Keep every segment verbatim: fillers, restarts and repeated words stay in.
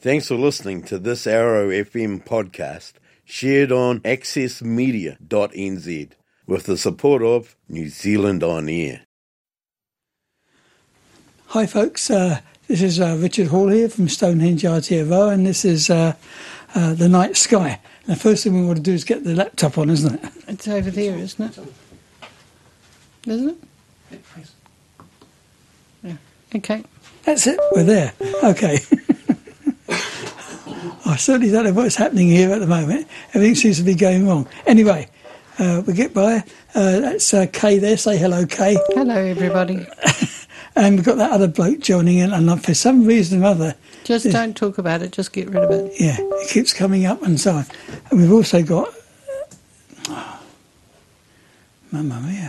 Thanks for listening to this Arrow F M podcast shared on access media dot n z with the support of New Zealand On Air. Hi folks, uh, this is uh, Richard Hall here from Stonehenge Aotearoa, and this is uh, uh, the night sky. And the first thing we want to do is get the laptop on, isn't it? It's over there, isn't it? Isn't it? Yeah. Okay. That's it, we're there. Okay. I certainly don't know what's happening here at the moment. Everything seems to be going wrong. Anyway, uh, we get by. Uh, that's uh, Kay there. Say hello, Kay. Hello, everybody. And we've got that other bloke joining in, and for some reason or other... Just don't talk about it, just get rid of it. Yeah, it keeps coming up and so on. And we've also got... Oh, Mamma mia.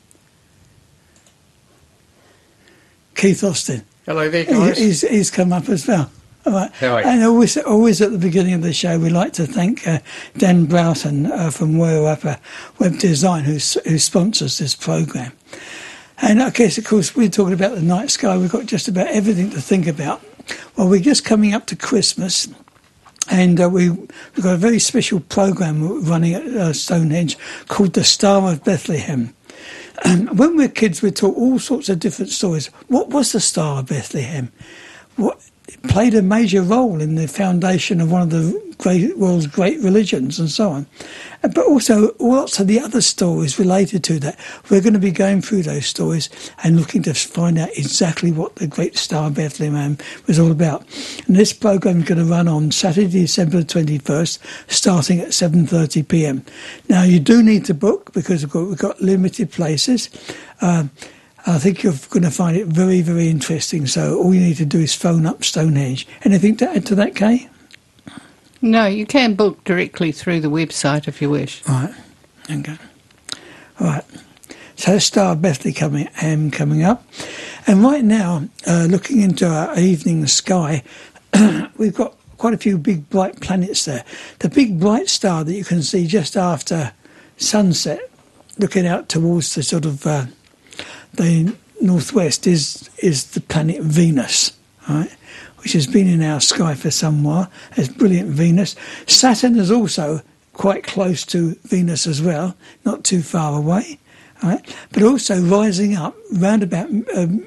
Keith Austin. Hello there, guys. He's, he's come up as well. All right. How are you? And always, always at the beginning of the show, we like to thank uh, Dan Broughton uh, from Wairarapa Web Design, who who sponsors this program. And I guess, of course, we're talking about the night sky. We've got just about everything to think about. Well, we're just coming up to Christmas, and uh, we, we've got a very special program running at uh, Stonehenge called the Star of Bethlehem. And when we were kids, we taught all sorts of different stories. What was the Star of Bethlehem? What it played a major role in the foundation of one of the great world's great religions and so on. But also lots of the other stories related to that. We're going to be going through those stories and looking to find out exactly what the Great Star of Bethlehem was all about. And this programme is going to run on Saturday, December the twenty-first, starting at seven thirty p m. Now, you do need to book because we've got, we've got limited places. Um, I think you're going to find it very, very interesting. So all you need to do is phone up Stonehenge. Anything to add to that, Kay? No, you can book directly through the website if you wish. All right. Okay. All right. So Star of Bethlehem coming, um, coming up. And right now, uh, looking into our evening sky, we've got quite a few big bright planets there. The big bright star that you can see just after sunset, looking out towards the sort of... Uh, the northwest is is the planet Venus, right, which has been in our sky for some while. It's brilliant Venus. Saturn is also quite close to Venus as well, not too far away, right? But also rising up round about um,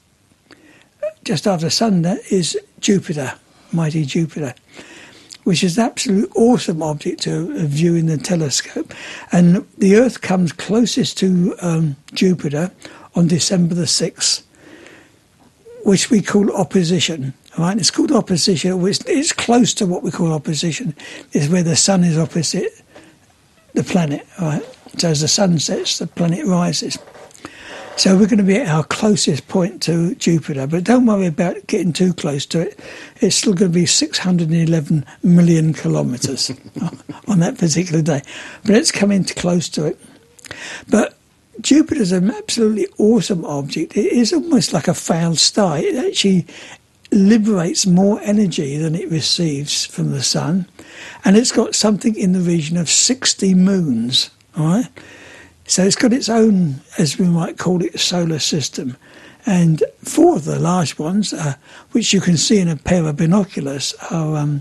just after sundown is Jupiter, mighty Jupiter, which is an absolute awesome object to view in the telescope. And the Earth comes closest to um, Jupiter on December the sixth, which we call opposition. Right? It's called opposition. It's, it's close to what we call opposition. It's where the sun is opposite the planet. Right? So as the sun sets, the planet rises. So we're going to be at our closest point to Jupiter, but don't worry about getting too close to it. It's still going to be six hundred eleven million kilometres on that particular day. But it's coming close to it. But Jupiter's an absolutely awesome object. It is almost like a failed star. It actually liberates more energy than it receives from the sun. And it's got something in the region of sixty moons, all right? So it's got its own, as we might call it, solar system. And four of the large ones, uh, which you can see in a pair of binoculars, are um,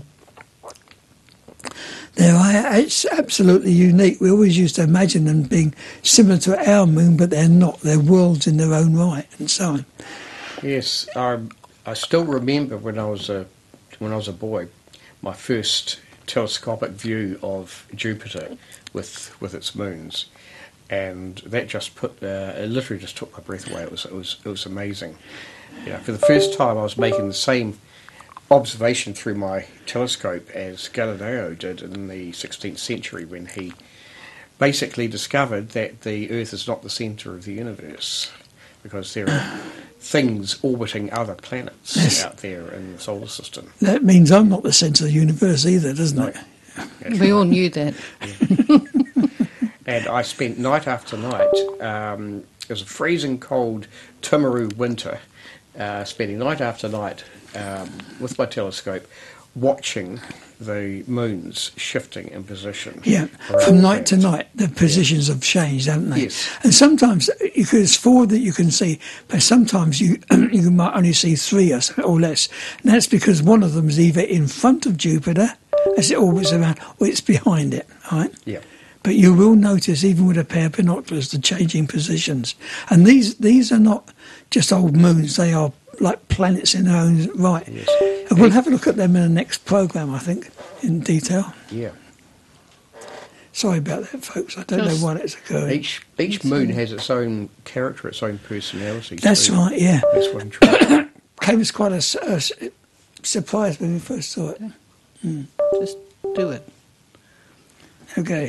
they're it's absolutely unique. We always used to imagine them being similar to our moon, but they're not. They're worlds in their own right, and so on. Yes, I, I still remember when I was a when I was a boy, my first telescopic view of Jupiter with with its moons. And that just put, uh, it literally just took my breath away. It was, it was, it was amazing. You know, for the first time, I was making the same observation through my telescope as Galileo did in the sixteenth century, when he basically discovered that the Earth is not the centre of the universe, because there are things orbiting other planets yes. out there in the solar system. That means I'm not the centre of the universe either, doesn't no. it? Yes. We all knew that. Yeah. And I spent night after night, um, it was a freezing cold Timaru winter, uh, spending night after night um, with my telescope, watching the moons shifting in position. Yeah, around from the night to planet. night, the positions have changed, haven't they? Yes. And sometimes you could, it's four that you can see, but sometimes you you might only see three or, so- or less. And that's because one of them is either in front of Jupiter as it orbits around, or it's behind it. All right. Yeah. But you will notice, even with a pair of binoculars, the changing positions. And these these are not just old moons; they are like planets in their own right. Yes. And we'll have a look at them in the next program, I think, in detail. Yeah. Sorry about that, folks. I don't Just know why that's occurring. Each each moon has its own character, its own personality. That's too. right, yeah. That's what I'm trying. Came as quite a, s- a s- surprise when we first saw it. Just do it. Okay.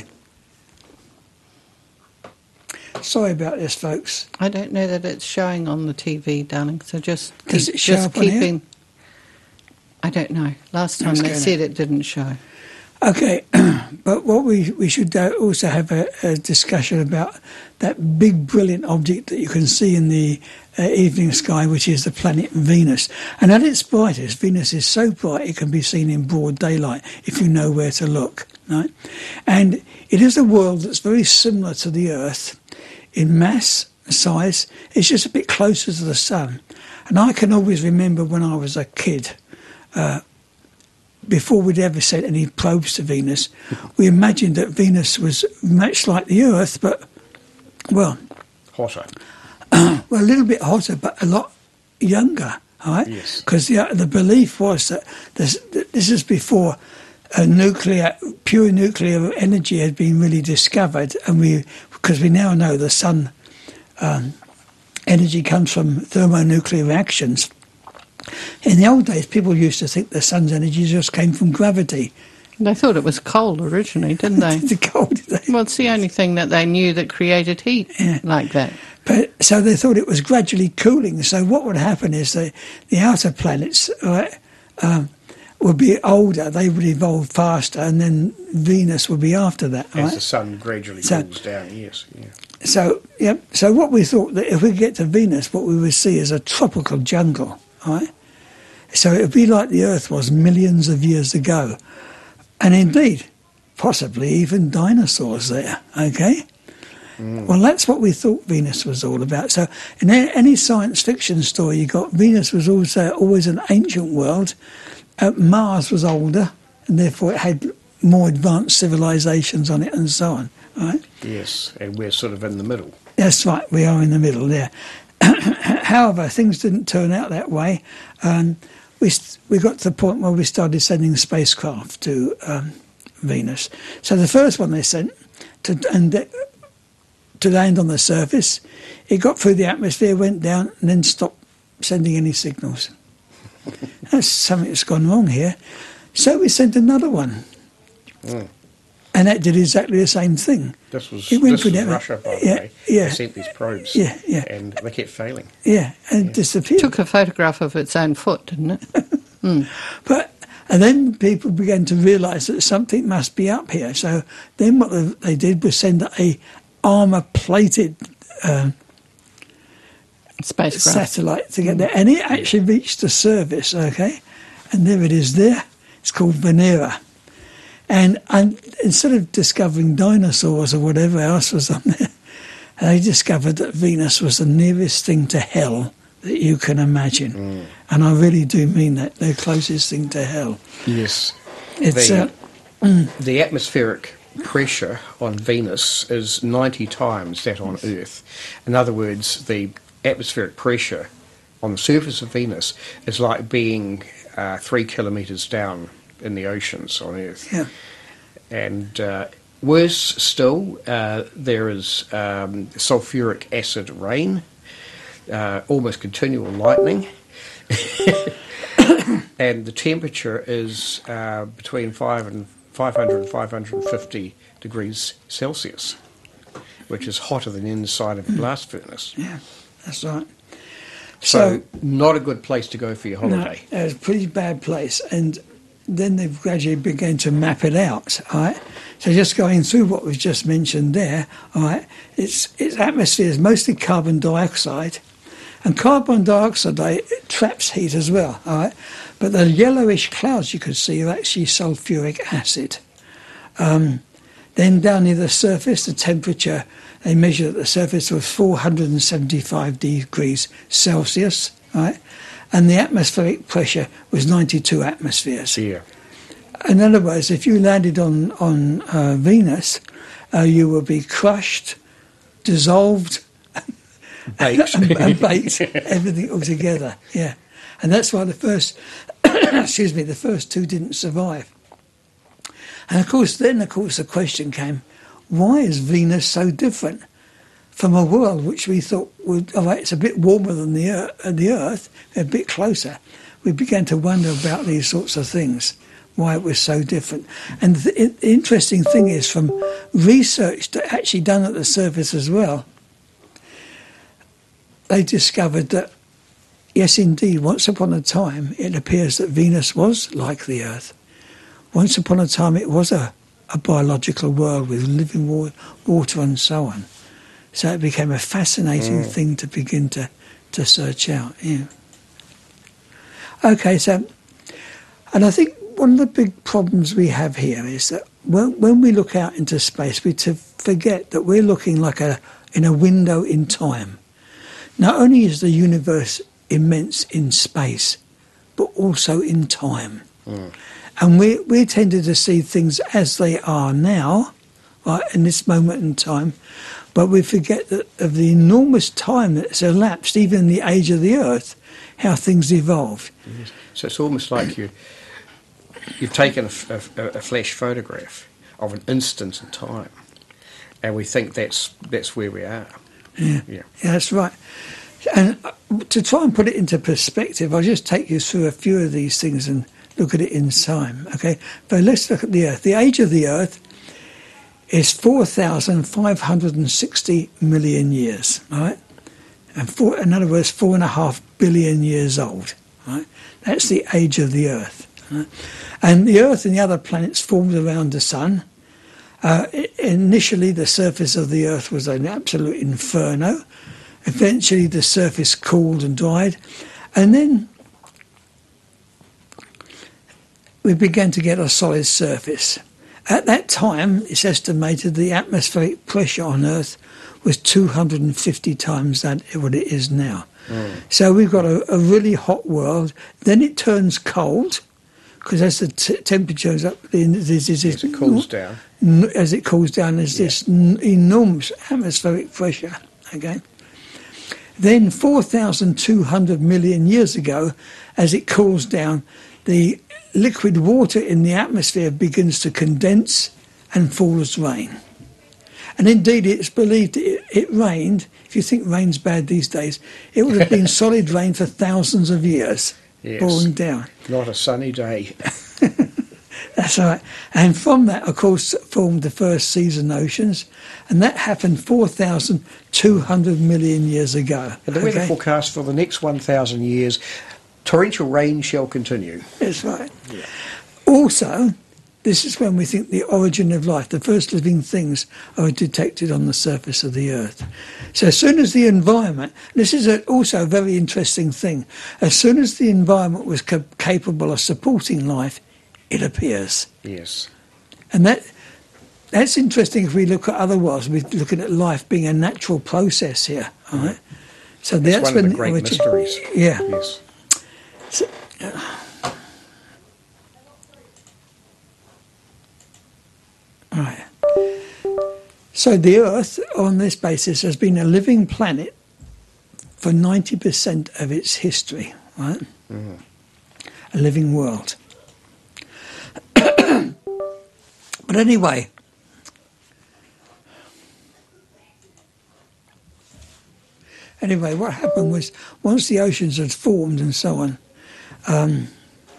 Sorry about this, folks. I don't know that it's showing on the T V, darling. So just keep, Does it show just up on here? keeping. I don't know. Last time Let's they go said it didn't show. Okay, but what we, we should uh, also have a, a discussion about that big, brilliant object that you can see in the uh, evening sky, which is the planet Venus. And at its brightest, Venus is so bright it can be seen in broad daylight if you know where to look. Right? And it is a world that's very similar to the Earth in mass, size. It's just a bit closer to the sun. And I can always remember when I was a kid, uh, before we'd ever sent any probes to Venus, we imagined that Venus was much like the Earth, but, well, Hotter. well, a little bit hotter, but a lot younger, all right? Yes. Because the, the belief was that this, that this is before a nuclear, pure nuclear energy had been really discovered, and we, because we now know the sun um, energy comes from thermonuclear reactions. In the old days, people used to think the sun's energy just came from gravity. They thought it was coal originally, didn't they? The cold, they- Well, it's the only thing that they knew that created heat Yeah. like that. But so they thought it was gradually cooling. So what would happen is the the outer planets, right, um, would be older. They would evolve faster, and then Venus would be after that. As Right. the sun gradually So- cools down, yes. Yeah. So yeah. So what we thought that if we get to Venus, what we would see is a tropical jungle. Right. So it would be like the Earth was millions of years ago, and indeed, possibly even dinosaurs there. Okay. Well, that's what we thought Venus was all about. So, in a- any science fiction story you got, Venus was also always an ancient world. Uh, Mars was older, and therefore it had more advanced civilizations on it, and so on. Right? Yes, and we're sort of in the middle. That's right. We are in the middle there. However, things didn't turn out that way. Um, we st- we got to the point where we started sending spacecraft to um, Venus. So the first one they sent to and. Uh, to land on the surface, it got through the atmosphere, went down, and then stopped sending any signals. That's something that's gone wrong here. So we sent another one, Mm. and that did exactly the same thing. This was, It went this was whatever. Russia, by the Yeah, way. yeah. They sent these probes. Yeah, yeah. And they kept failing. Yeah, and it disappeared. Took a photograph of its own foot, didn't it? But and then people began to realise that something must be up here. So then what they- they did was send a armour-plated um, Spacecraft. satellite to get there, and it actually reached the surface, okay? And there it is there. It's called Venera. And, and instead of discovering dinosaurs or whatever else was on there, they discovered that Venus was the nearest thing to hell that you can imagine. Mm. And I really do mean that, the closest thing to hell. Yes. It's The- uh, The atmospheric pressure on Venus is ninety times that on Earth. In other words, the atmospheric pressure on the surface of Venus is like being uh, three kilometres down in the oceans on Earth. yeah. And uh, worse still, uh, there is um, sulfuric acid rain, uh, almost continual lightning, and the temperature is uh, between five and five hundred and five hundred fifty degrees Celsius, which is hotter than the inside of a blast furnace. Yeah, that's right. So, not a good place to go for your No, holiday. it was a pretty bad place, and then they've gradually begun to map it out. All right, so just going through what was just mentioned there. All right, its its atmosphere is mostly carbon dioxide, And carbon dioxide, it traps heat as well, all right? But the yellowish clouds you could see are actually sulfuric acid. Um, then down near the surface, the temperature, they measured at the surface was four hundred seventy-five degrees Celsius, right? And the atmospheric pressure was ninety-two atmospheres. Yeah. In other words, if you landed on, on uh, Venus, uh, you would be crushed, dissolved, Baked. and, and baked, everything all together, yeah. And that's why the first, excuse me, the first two didn't survive. And of course, then of course the question came, why is Venus so different from a world which we thought would, all right, it's a bit warmer than the Earth, the Earth, a bit closer. We began to wonder about these sorts of things, why it was so different. And the, the interesting thing is, from research that actually done at the surface as well, they discovered that, yes, indeed, once upon a time, it appears that Venus was like the Earth. Once upon a time, it was a, a biological world with living wa- water and so on. So it became a fascinating mm. thing to begin to, to search out. Yeah. Okay, so, and I think one of the big problems we have here is that when, when we look out into space, we to forget that we're looking like a in a window in time. Not only is the universe immense in space, but also in time. Mm. And we we tended to see things as they are now, right, in this moment in time, but we forget that of the enormous time that's elapsed, even in the age of the Earth, how things evolved. Yes. So it's almost like you, you've taken a, a, a flash photograph of an instant in time, and we think that's that's where we are. Yeah, yeah. yeah, that's right. And to try and put it into perspective, I'll just take you through a few of these things and look at it in time, okay? But let's look at the Earth. The age of the Earth is four thousand five hundred sixty million years, right? And four, in other words, four and a half billion years old, right? That's the age of the Earth. Right? And the Earth and the other planets formed around the Sun. Uh, initially, the surface of the Earth was an absolute inferno. Eventually, the surface cooled and dried. And then we began to get a solid surface. At that time, it's estimated the atmospheric pressure on Earth was two hundred fifty times that what it is now. Mm. So we've got a, a really hot world. Then it turns cold, because as the t- temperature is up, there's this, as it cools down. As it cools down, there's yeah. this n- enormous atmospheric pressure. Okay. Then four thousand two hundred million years ago, as it cools down, the liquid water in the atmosphere begins to condense and fall as rain. And indeed, it's believed it, it rained. If you think rain's bad these days, it would have been solid rain for thousands of years, yes. pouring down. Not a sunny day. That's right. And from that, of course, formed the first seas and oceans, and that happened four thousand two hundred million years ago. And the weather okay? forecast for the next one thousand years, torrential rain shall continue. That's right. Yeah. Also, this is when we think the origin of life, the first living things, are detected on the surface of the Earth. So as soon as the environment, this is a, also a very interesting thing, as soon as the environment was ca- capable of supporting life, it appears. Yes. And that that's interesting if we look at other worlds. We're looking at life being a natural process here, all right? So that's, that's one when of the great mysteries. Yeah. Yes. So, uh, right. So the Earth, on this basis, has been a living planet for ninety percent of its history, right? Mm-hmm. A living world. But anyway, anyway, what happened was once the oceans had formed and so on, um,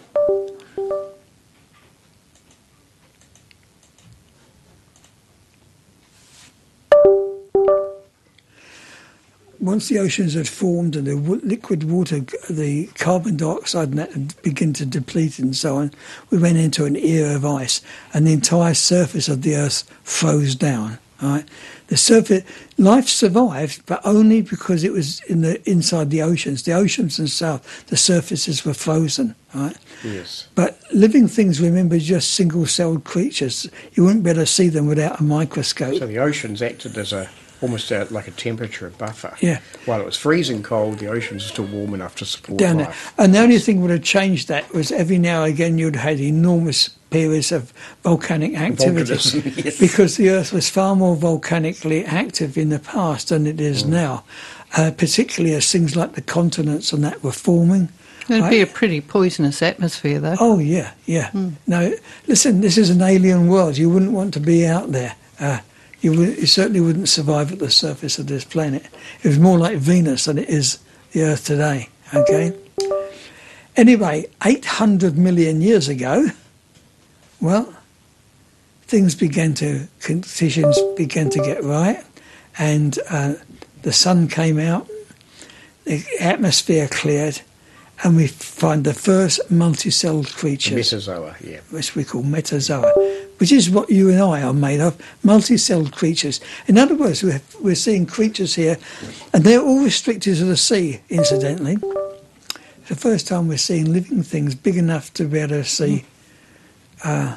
once the oceans had formed and the w- liquid water, the carbon dioxide and that had begun to deplete and so on, we went into an era of ice and the entire surface of the Earth froze down, Right, the surface life survived, but only because it was in the inside the oceans. The oceans themselves, the surfaces were frozen. Right. Yes. But living things, remember, just single-celled creatures. You wouldn't be able to see them without a microscope. So the oceans acted as a almost a, like a temperature buffer. Yeah. While it was freezing cold, the oceans are still warm enough to support Down there. life. And the only thing would have changed that was every now and again you'd had enormous periods of volcanic activity Volcanism, yes. because the Earth was far more volcanically active in the past than it is Mm. now, uh, particularly as things like the continents and that were forming. It'd right? be a pretty poisonous atmosphere, though. Oh, yeah, yeah. No, listen, this is an alien world. You wouldn't want to be out there. Uh, you, would, you certainly wouldn't survive at the surface of this planet. It was more like Venus than it is the Earth today, okay? Anyway, eight hundred million years ago, well, things began to, conditions began to get right, and uh, the sun came out, the atmosphere cleared, and we find the first multicelled The creatures, Metazoa, yeah. which we call metazoa, which is what you and I are made of, multicelled creatures. In other words, we're, we're seeing creatures here, and they're all restricted to the sea, incidentally. It's the first time we're seeing living things big enough to be able to see, uh,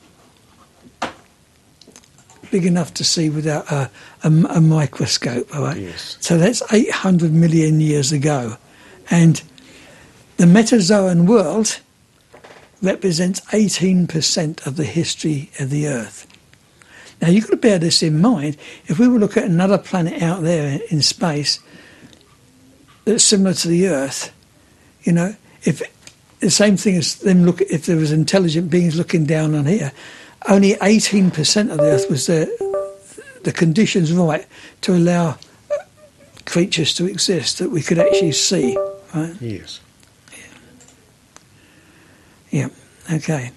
big enough to see without a, a, a microscope, all right? Yes. So that's eight hundred million years ago. And the Metazoan world represents eighteen percent of the history of the Earth. Now, you've got to bear this in mind. If we were to look at another planet out there in space that's similar to the Earth, you know, if the same thing as them look, if there was intelligent beings looking down on here, only eighteen percent of the Earth was the, the conditions right to allow creatures to exist that we could actually see, right? Yes. Yeah, okay.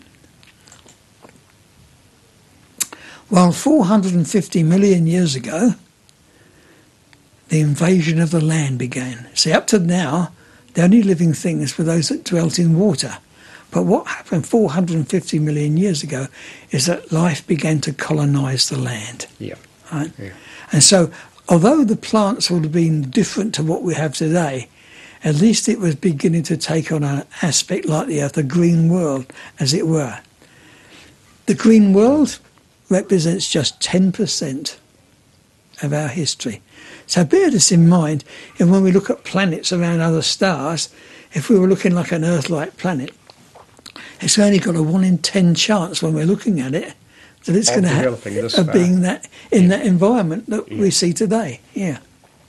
Well, four hundred fifty million years ago, the invasion of the land began. See, up to now, the only living things were those that dwelt in water. But what happened four hundred fifty million years ago is that life began to colonise the land. Yeah. Right? Yeah. And so, although the plants would have been different to what we have today, at least it was beginning to take on an aspect like the Earth, a green world, as it were. The green world represents just ten percent of our history. So bear this in mind, and when we look at planets around other stars, if we were looking like an Earth-like planet, it's only got a one in ten chance when we're looking at it that it's Of going to have developing this of far. being that in Yeah. that environment that we Yeah. see today. Yeah.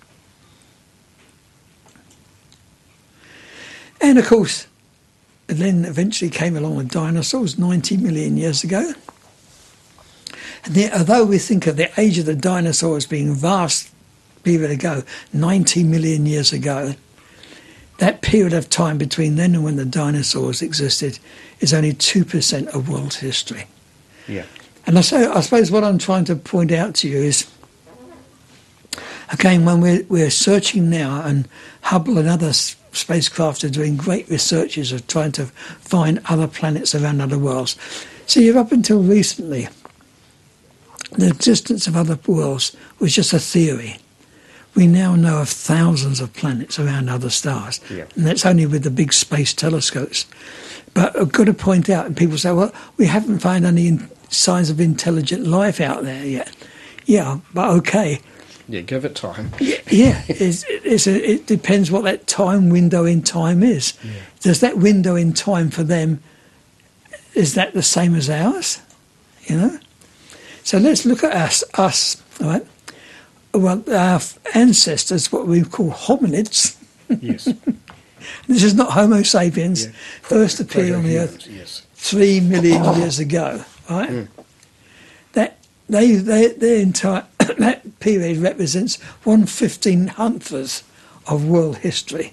And of course, then eventually came along with dinosaurs ninety million years ago. And the, although we think of the age of the dinosaurs being vast period ago, ninety million years ago, that period of time between then and when the dinosaurs existed is only two percent of world history. Yeah. And I, say, I suppose what I'm trying to point out to you is, again, when we're, we're searching now, and Hubble and other s- spacecraft are doing great researches of trying to find other planets around other worlds. See, up until recently, the existence of other worlds was just a theory. We now know of thousands of planets around other stars, Yeah. and that's only with the big space telescopes. But I've got to point out, and people say, well, we haven't found any in- signs of intelligent life out there yet. Yeah, but okay. Yeah, give it time. Yeah, it's, it's a, it depends what that time window in time is. Yeah. Does that window in time for them, is that the same as ours? You know? So let's look at us, us, all right? Well, our ancestors, what we call hominids, Yes. this is not Homo sapiens, Yeah. first appeared on the Earth Yes. three million years ago, right? Mm. That they, they, their entire that period represents one fifteen hundredth of world history.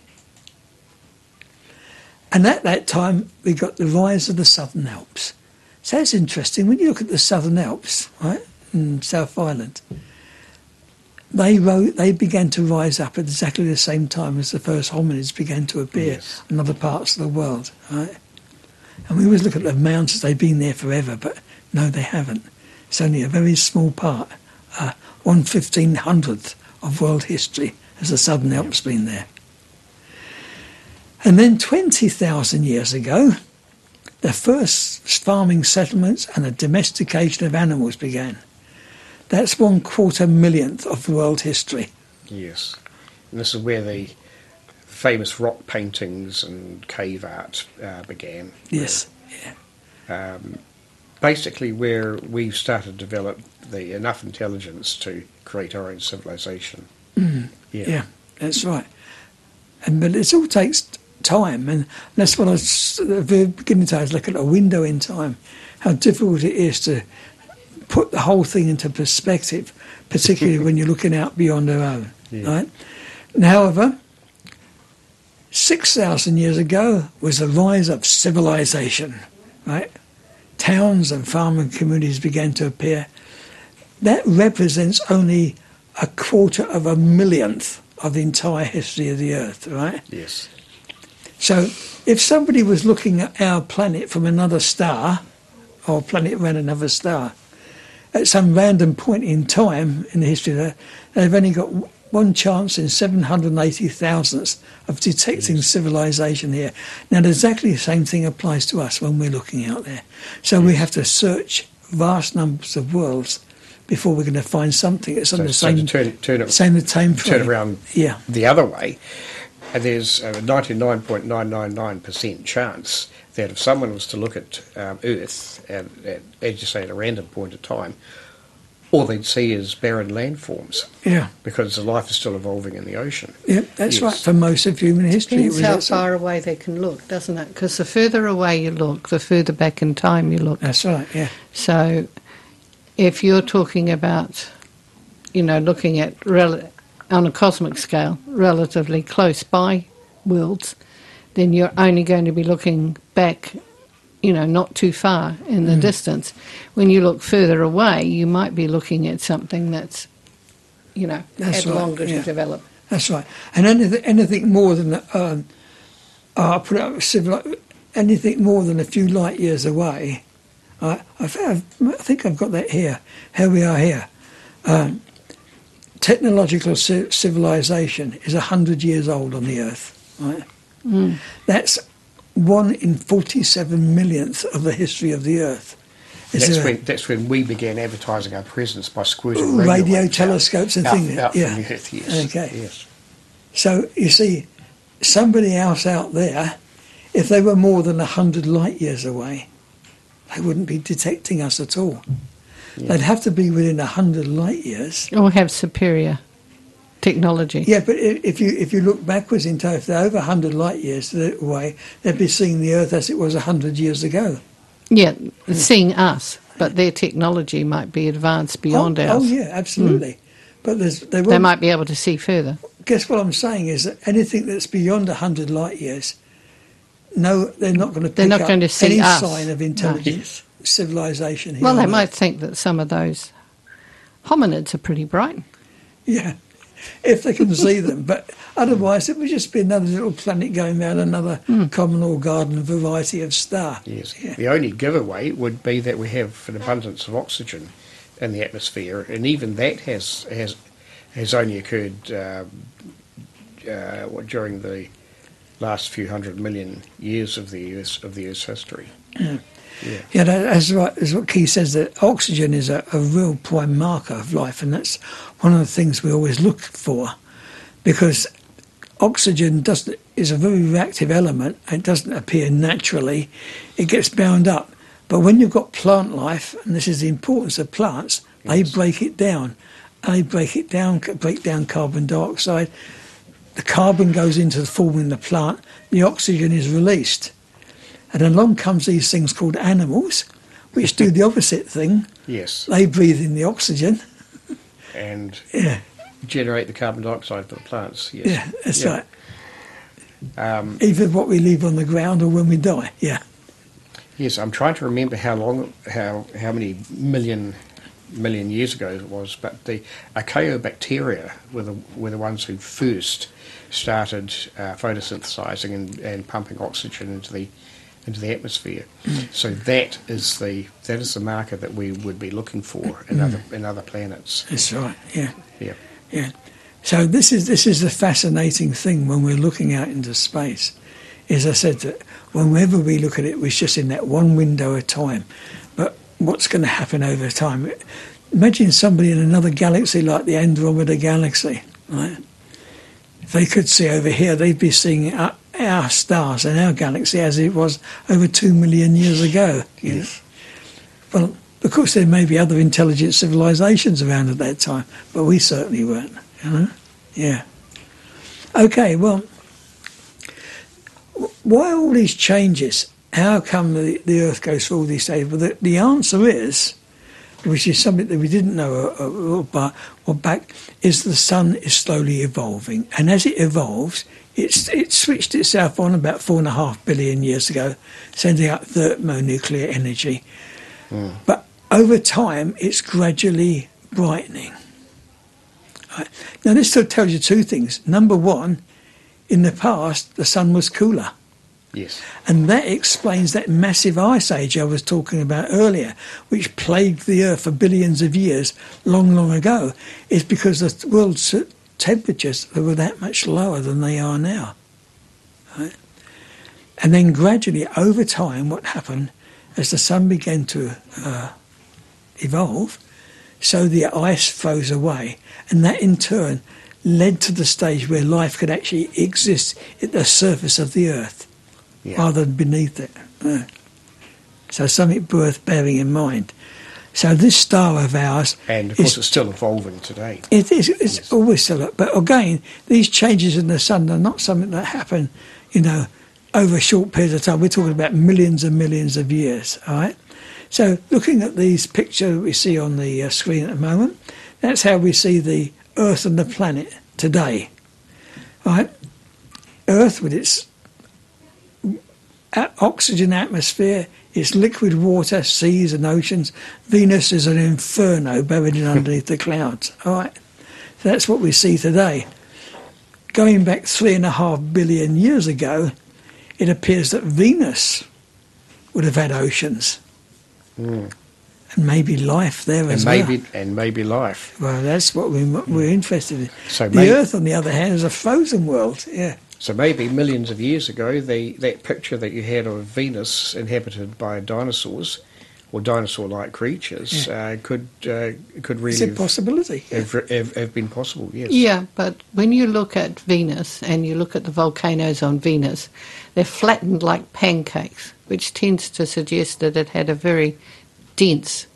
And at that time, we got the rise of the Southern Alps. So that's interesting. When you look at the Southern Alps, right, in South Island, they ro- they began to rise up at exactly the same time as the first hominids began to appear Yes. in other parts of the world, right? And we always look at the mountains, they've been there forever, but no, they haven't. It's only a very small part uh, one fifteen hundredth of world history as the Southern Alps been there. And then twenty thousand years ago, the first farming settlements and the domestication of animals began. That's one quarter millionth of world history. Yes. And this is where the famous rock paintings and cave art uh, began. Yes. Yeah. Um, basically where we've started to develop the enough intelligence to create our own civilization. Mm. Yeah. Yeah, that's right. And but it all takes time, and that's what I was at the very beginning I was looking at a window in time, how difficult it is to put the whole thing into perspective, particularly when you're looking out beyond our own. Yeah. Right? And however, six thousand years ago was the rise of civilization, right? Towns and farming communities began to appear. That represents only a quarter of a millionth of the entire history of the Earth, right? Yes. So if somebody was looking at our planet from another star, or planet around another star, at some random point in time in the history of that, they've only got one chance in seven hundred eighty thousandths of detecting yes. civilization here. Now, exactly the same thing applies to us when we're looking out there. So yes. we have to search vast numbers of worlds before we're going to find something that's on so, the so same, turn, turn it, same time frame. Turn it around yeah. the other way, and there's a ninety-nine point nine nine nine percent chance that if someone was to look at um, Earth, at, at, as you say, at a random point of time, all they'd see is barren landforms. Yeah. Because the life is still evolving in the ocean. Yeah, that's yes. right, for most of human history. Depends it was how also, far away they can look, doesn't it? Because the further away you look, the further back in time you look. That's right, yeah. So if you're talking about, you know, looking at, rel- on a cosmic scale, relatively close by worlds, then you're only going to be looking back, you know, not too far in the mm. distance. When you look further away, you might be looking at something that's, you know, that's had right, longer yeah. to develop. That's right. And anything, anything more than, um, uh, put up civil, anything more than a few light years away, I, I've, I've, I think I've got that here. Here we are here. Um, technological ci- civilization is a hundred years old on the Earth, right? Mm. That's one in forty-seven millionth of the history of the Earth. That's there, when that's when we began advertising our presence by squirting radio, radio telescopes and out, things. out yeah. from the Earth, yes. Okay. Yes. So you see, somebody else out there, if they were more than a hundred light years away, they wouldn't be detecting us at all. Yeah. They'd have to be within a hundred light years, or have superior technology. Yeah, but if you if you look backwards in time, if they're over a hundred light years away, they'd be seeing the Earth as it was a hundred years ago. Yeah, seeing us, but their technology might be advanced beyond oh, ours. Oh yeah, absolutely. Mm. But there's, they, they might be able to see further. Guess what I'm saying is that anything that's beyond a hundred light years, no, they're not going to pick they're not up going to see any us. sign of intelligence, no. civilization. Here well, they Earth. might think that some of those hominids are pretty bright. Yeah. If they can see them, but otherwise it would just be another little planet going around another mm. common or garden variety of star. Yes. Yeah. The only giveaway would be that we have an abundance of oxygen in the atmosphere, and even that has has has only occurred uh, uh, during the last few hundred million years of the Earth's, of the Earth's history. Yeah. Yeah, yeah that's right. That's what Keith says, that oxygen is a, a real prime marker of life, and that's one of the things we always look for, because oxygen doesn't is a very reactive element. It doesn't appear naturally; it gets bound up. But when you've got plant life, and this is the importance of plants, yes. they break it down. They break it down, break down carbon dioxide. The carbon goes into forming the plant. The oxygen is released. And along comes these things called animals, which do the opposite thing. Yes. They breathe in the oxygen. And yeah. generate the carbon dioxide for the plants. Yes. Yeah, that's yeah. right. Um, Either what we leave on the ground or when we die, yeah. Yes, I'm trying to remember how long, how how many million million years ago it was, but the archaeobacteria were the, were the ones who first started uh, photosynthesizing and, and pumping oxygen into the into the atmosphere. So that is the that is the marker that we would be looking for in other in other planets. That's right. Yeah. Yeah. Yeah. So this is this is the fascinating thing when we're looking out into space. As I said, that whenever we look at it, we're just in that one window of time. But what's going to happen over time? Imagine somebody in another galaxy like the Andromeda Galaxy, right? If they could see over here, they'd be seeing our, our stars and our galaxy as it was over two million years ago. You know? Yes. Well, of course, there may be other intelligent civilizations around at that time, but we certainly weren't. You know? Yeah. Okay. Well, why all these changes? How come the, the Earth goes through all these stages? Well, the, the answer is, which is something that we didn't know about, well, back, is the sun is slowly evolving. And as it evolves, it's, it switched itself on about four and a half billion years ago, sending out thermonuclear energy. Mm. But over time, it's gradually brightening. Right. Now, this still tells you two things. Number one, in the past, the sun was cooler. Yes. And that explains that massive ice age I was talking about earlier, which plagued the Earth for billions of years, long, long ago, is because the world's temperatures were that much lower than they are now. Right? And then gradually, over time, what happened, as the sun began to uh, evolve, so the ice froze away, and that in turn led to the stage where life could actually exist at the surface of the Earth. Yeah. Rather than beneath it. Uh, so something worth bearing in mind. So this star of ours... And of course is, it's still evolving today. It is. It's yes. always still... But again, these changes in the sun are not something that happen, you know, over a short period of time. We're talking about millions and millions of years, all right? So looking at these pictures we see on the uh, screen at the moment, that's how we see the Earth and the planet today, right? Earth with its oxygen atmosphere, its liquid water, seas and oceans. Venus is an inferno buried in underneath the clouds. All right, so that's what we see today. Going back three and a half billion years ago, it appears that Venus would have had oceans. Mm. And maybe life there and as maybe, well. And maybe life. Well, that's what we, we're interested in. So the maybe, Earth, on the other hand, is a frozen world, yeah. So maybe millions of years ago, the, that picture that you had of Venus inhabited by dinosaurs or dinosaur-like creatures yeah. uh, could uh, could really... It's a possibility. Have, have, have been possible, yes. Yeah, but when you look at Venus and you look at the volcanoes on Venus, they're flattened like pancakes, which tends to suggest that it had a very dense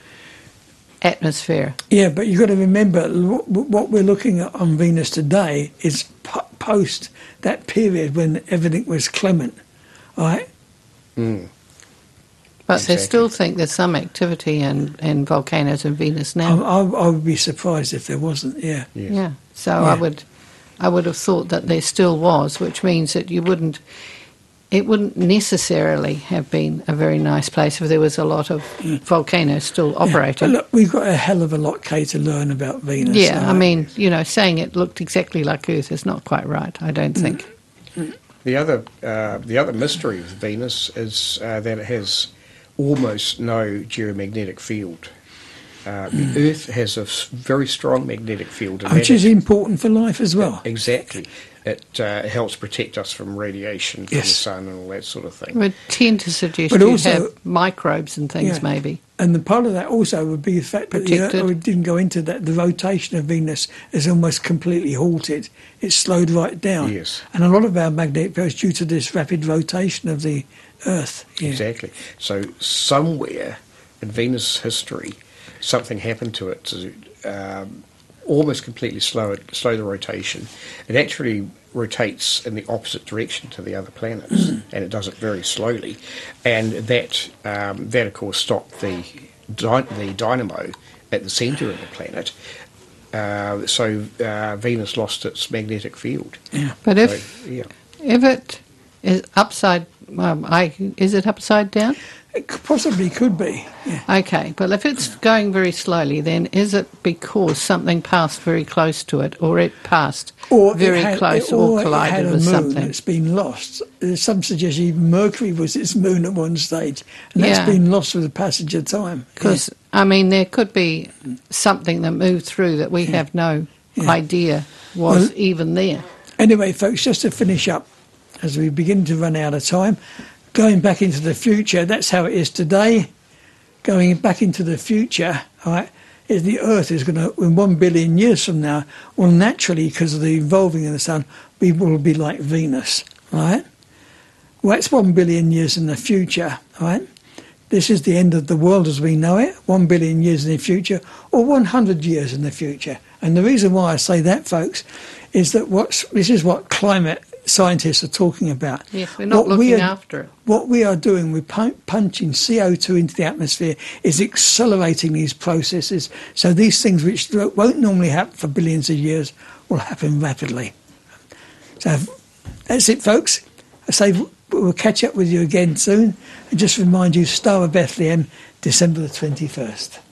atmosphere. Yeah, but you've got to remember what we're looking at on Venus today is post that period when everything was clement, right? Mm. But exactly. They still think there's some activity in, in volcanoes on Venus now. I, I, I would be surprised if there wasn't, yeah. Yes. Yeah, so yeah. I would I would have thought that there still was, which means that you wouldn't... It wouldn't necessarily have been a very nice place if there was a lot of mm. volcanoes still operating. Yeah, but look, we've got a hell of a lot, Kay, to learn about Venus. Yeah, right? I mean, you know, saying it looked exactly like Earth is not quite right, I don't mm. think. Mm. The other uh, the other mystery of Venus is uh, that it has almost no geomagnetic field. Uh, mm. The Earth has a very strong magnetic field. Which is important for life as well. Exactly. It uh, helps protect us from radiation from yes. the sun and all that sort of thing. It would tend to suggest but you also, have microbes and things, yeah. maybe. And the part of that also would be the fact Protected. that the Earth, we didn't go into that, the rotation of Venus is almost completely halted. It's slowed right down. Yes. And a lot of our magnetic field is due to this rapid rotation of the Earth. Yeah. Exactly. So somewhere in Venus history, something happened to it to um, almost completely slow it, slow the rotation. It actually rotates in the opposite direction to the other planets, mm. and it does it very slowly. And that, um, that of course, stopped the dy- the dynamo at the centre of the planet. Uh, so uh, Venus lost its magnetic field. Yeah. But if so, yeah. if it is upside, um, I is it upside down? It c- possibly could be. Yeah. Okay, but if it's going very slowly, then is it because something passed very close to it, or it passed Or very it had, close, or, or it collided had a with moon something? that's been lost. There's some suggestion even Mercury was its moon at one stage, and that's Yeah. been lost with the passage of time. Because, I mean, there could be something that moved through that we have no Yeah. idea was Well- even there. Anyway, folks, just to finish up, as we begin to run out of time, going back into the future, that's how it is today. Going back into the future, all right, is the Earth is going to, in one billion years from now, well, naturally, because of the evolving of the sun, we will be like Venus, all right? Well, that's one billion years in the future, all right? This is the end of the world as we know it, one billion years in the future, or one hundred years in the future. And the reason why I say that, folks, is that what's, this is what climate scientists are talking about. Yes, we're not What we looking are- after it. What we are doing with pu- punching C O two into the atmosphere is accelerating these processes. So these things which won't normally happen for billions of years will happen rapidly. So that's it, folks. I say we'll catch up with you again soon. And just remind you, Star of Bethlehem, December the twenty-first.